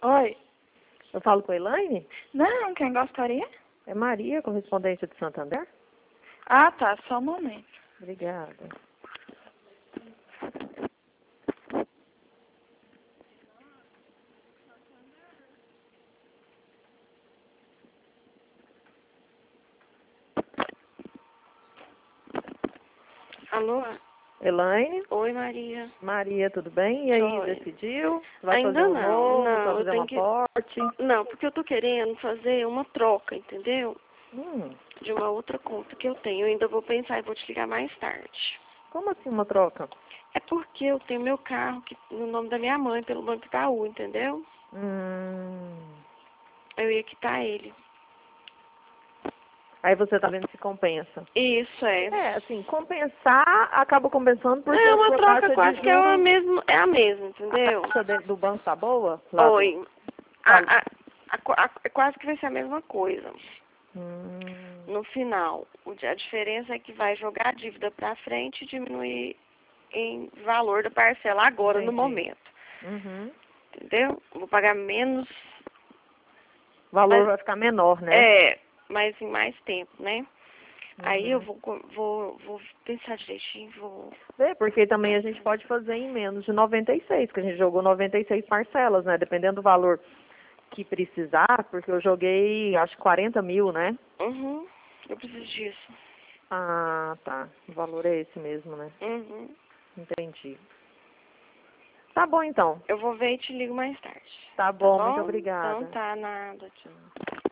Oi. Eu falo com a Elaine? Não, quem gostaria? É Maria, correspondente de Santander? Ah, tá. Só um momento. Obrigada. Alô? Elaine? Oi, Maria. Maria, tudo bem? E aí, Joia. decidiu? Vai Ainda fazer um não, novo? não, Vai eu fazer tenho um que... aporte? Não, porque eu tô querendo fazer uma troca, entendeu? Hum, De uma outra conta que eu tenho. Eu ainda vou pensar e vou te ligar mais tarde. como assim uma troca? É porque eu tenho meu carro no nome da minha mãe, pelo Banco Itaú, entendeu? Eu ia quitar ele. Aí você tá vendo se compensa. Isso, é. É, assim, compensar, acaba compensando porque É a uma sua troca taxa quase de que é a juros, mesma, a entendeu? taxa do banco tá boa? Lá do... Oi. Fala. Quase que vai ser a mesma coisa. Hum, No final, a diferença é que vai jogar a dívida para frente e diminuir em valor da parcela agora, no entendi. momento. Uhum. Entendeu? Vou pagar menos, O valor mas, vai ficar menor, né? mas em mais tempo, né? Aí eu Uhum. vou pensar direitinho, Porque também a gente pode fazer em menos de 96, que a gente jogou 96 parcelas, né? Dependendo do valor que precisar, porque eu joguei, acho, 40 mil, né? Uhum, eu preciso disso. Ah, tá. O valor é esse mesmo, né? Uhum. Entendi. Tá bom, então. Eu vou ver e te ligo mais tarde. Tá Tá bom, muito bom? Então obrigada. tá, nada. Tchau.